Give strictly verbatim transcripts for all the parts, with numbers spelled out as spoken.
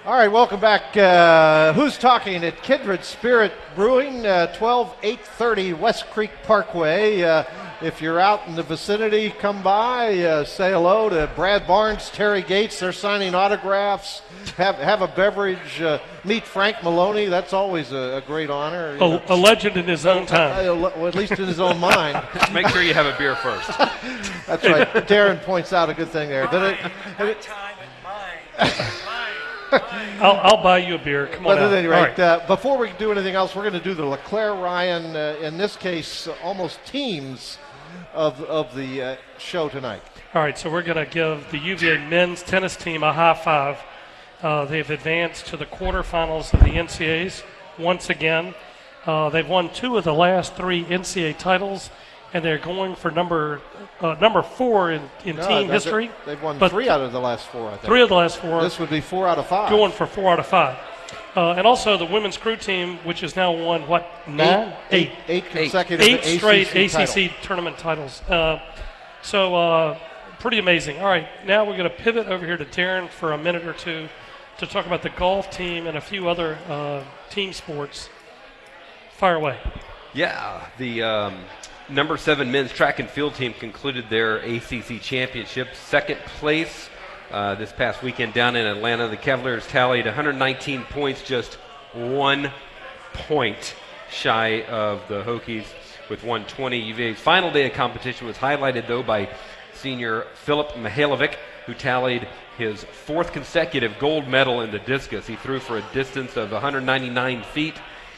All right, welcome back. Uh, who's talking at Kindred Spirit Brewing, uh, twelve eight thirty West Creek Parkway. Uh, if you're out in the vicinity, come by, uh, say hello to Brad Barnes, Terry Gates. They're signing autographs. Have have a beverage. Uh, meet Frank Maloney. That's always a, a great honor. A, a legend in his own time. Uh, well, at least in his own mind. Make sure you have a beer first. That's right. Darren points out a good thing there. But it, it, time and mine. I'll, I'll buy you a beer. Come on But at out. any All rate, right. uh, before we do anything else, we're going to do the LeClaire Ryan, uh, in this case, uh, almost teams of, of the uh, show tonight. All right, so we're going to give the U V A men's tennis team a high five. Uh, they've advanced to the quarterfinals of the N C A As once again. Uh, they've won two of the last three N C A A titles, and they're going for number uh, number four in, in No, team no, history. They've won But three out of the last four, I think. Three of the last four. This would be four out of five. Going for four out of five. Uh, and also the women's crew team, which has now won, what, nine? Eight, eight, eight consecutive Eight straight A C C A C C title. tournament titles. Uh, so uh, pretty amazing. All right, now we're going to pivot over here to Darren for a minute or two to talk about the golf team and a few other uh, team sports. Fire away. Yeah, the um, number seven men's track and field team concluded their A C C championship, second place uh, this past weekend down in Atlanta. The Cavaliers tallied one hundred nineteen points, just one point shy of the Hokies with one twenty. U V A's final day of competition was highlighted, though, by senior Philip Mihailovic, who tallied his fourth consecutive gold medal in the discus. He threw for a distance of one hundred ninety-nine feet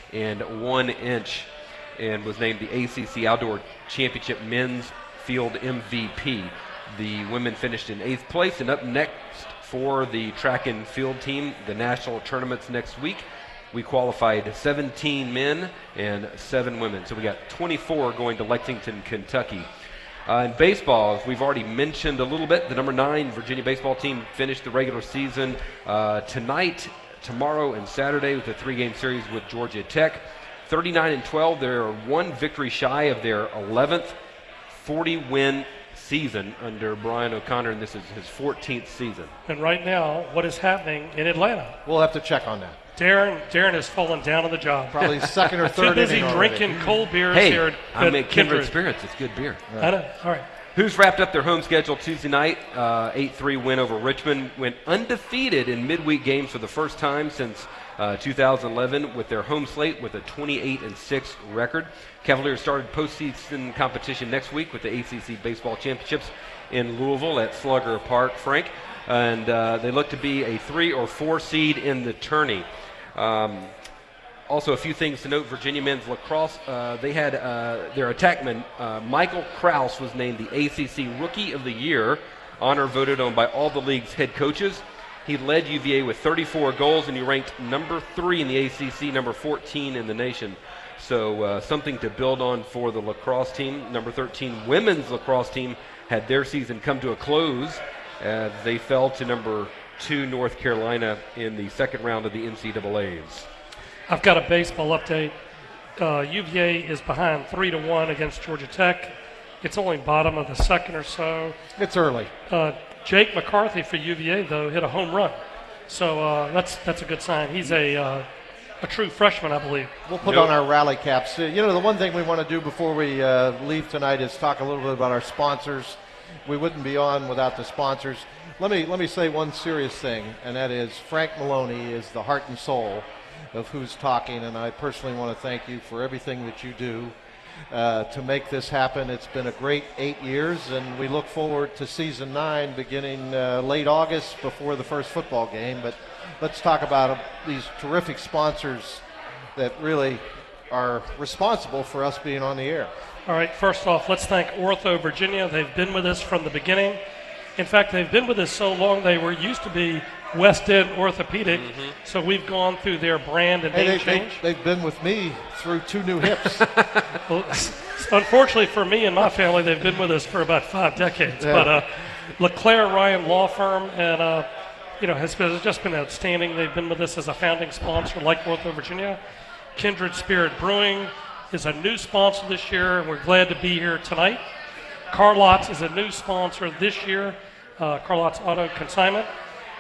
and one inch and was named the A C C Outdoor Championship Men's Field M V P. The women finished in eighth place, and up next for the track and field team, the national tournaments next week. We qualified seventeen men and seven women, so we got twenty-four going to Lexington, Kentucky. Uh, in baseball, as we've already mentioned a little bit, the number nine Virginia baseball team finished the regular season uh, tonight, tomorrow, and Saturday with a three-game series with Georgia Tech. thirty-nine and twelve, they're one victory shy of their eleventh forty-win season under Brian O'Connor, and this is his fourteenth season. And right now, what is happening in Atlanta? We'll have to check on that. Darren Darren has fallen down on the job. Probably second or Too third busy inning already. drinking cold beers Hey, here at, I'm at at Kindred Spirits. It's good beer. I know. All right. Who's wrapped up their home schedule Tuesday night? Uh, eight three win over Richmond. Went undefeated in midweek games for the first time since uh, two thousand eleven with their home slate with a twenty-eight and six record. Cavaliers started postseason competition next week with the A C C Baseball Championships in Louisville at Slugger Park, Frank. And uh, they look to be a three or four seed in the tourney. Um, Also, a few things to note. Virginia men's lacrosse, uh, they had uh, their attackman, uh, Michael Kraus, was named the A C C Rookie of the Year, honor voted on by all the league's head coaches. He led U V A with thirty-four goals, and he ranked number three in the A C C, number fourteen in the nation. So uh, something to build on for the lacrosse team. Number thirteen women's lacrosse team had their season come to a close. Uh, they fell to number two North Carolina in the second round of the N C double A's. I've got a baseball update. Uh, U V A is behind three to one against Georgia Tech. It's only bottom of the second or so. It's early. Uh, Jake McCarthy for U V A though hit a home run, so uh, that's that's a good sign. He's a uh, a true freshman, I believe. We'll put Nope. on our rally caps. Uh, you know, the one thing we want to do before we uh, leave tonight is talk a little bit about our sponsors. We wouldn't be on without the sponsors. Let me let me say one serious thing, and that is Frank Maloney is the heart and soul of Who's Talking, and I personally want to thank you for everything that you do uh, to make this happen. It's been a great eight years, and we look forward to season nine beginning uh, late August before the first football game. But let's talk about uh, these terrific sponsors that really are responsible for us being on the air. All right, first off, let's thank Ortho Virginia. They've been with us from the beginning. In fact, they've been with us so long they were used to be West End Orthopedic, mm-hmm. so we've gone through their brand and Hey, name they, change. they, they've been with me through two new hips. Well, unfortunately for me and my family, they've been with us for about five decades. Yeah. But uh, LeClaire Ryan Law Firm, and uh, you know, has, been, has just been outstanding. They've been with us as a founding sponsor, like Ortho Virginia. Kindred Spirit Brewing is a new sponsor this year, and we're glad to be here tonight. Carlots is a new sponsor this year. Uh, Carlots Auto Consignment.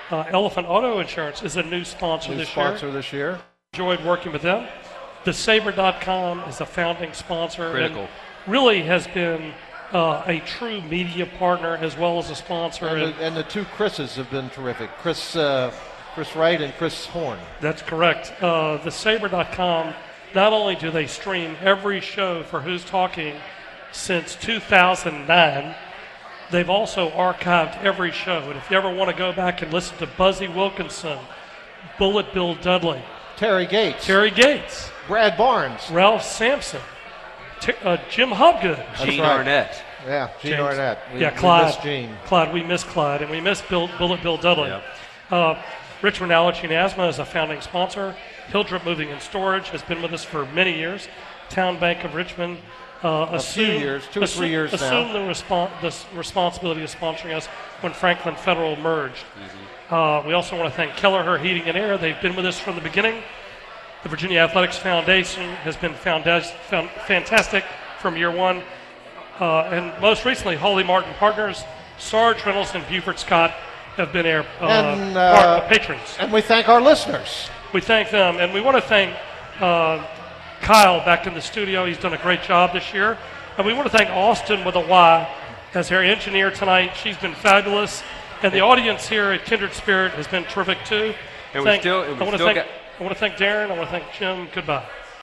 Uh, Elephant Auto Insurance is a new sponsor New this sponsor year. this year. Enjoyed working with them. The Sabre dot com is a founding sponsor. Critical. And really has been uh, a true media partner as well as a sponsor. And And the, and the two Chris's have been terrific. Chris uh, Chris Wright and Chris Horn. that's correct. Uh, the Sabre dot com, not only do they stream every show for Who's Talking since two thousand nine, they've also archived every show. And if you ever want to go back and listen to Buzzy Wilkinson, Bullet Bill Dudley, Terry Gates. Terry Gates, Brad Barnes. Ralph Sampson, T- uh, Jim Hubgood, Gene right. Arnett. Yeah, Gene James. Arnett. We, yeah, we Clyde. miss Gene. Clyde, we miss Clyde, and we miss Bill, Bullet Bill Dudley. Yep. Uh, Richmond Allergy and Asthma is a founding sponsor. Hildrip Moving and Storage has been with us for many years. Town Bank of Richmond. Uh, A few years, two or assume, three years now. assumed the, respon- the s- responsibility of sponsoring us when Franklin Federal merged. Mm-hmm. Uh, we also want to thank Kelleher Heating and Air. They've been with us from the beginning. The Virginia Athletics Foundation has been founda- found fantastic from year one. Uh, and most recently, Holy Martin Partners, Sarge Reynolds and Buford Scott have been our uh, And, part- uh, uh, patrons. And we thank our listeners. We thank them, and we want to thank uh, Kyle back in the studio. He's done a great job this year. And we want to thank Austin with a Y as our engineer tonight. She's been fabulous. And the audience here at Kindred Spirit has been terrific too. And we Thank- still- and we I want to still thank, got- I want to thank Darren. I want to thank Jim. Goodbye.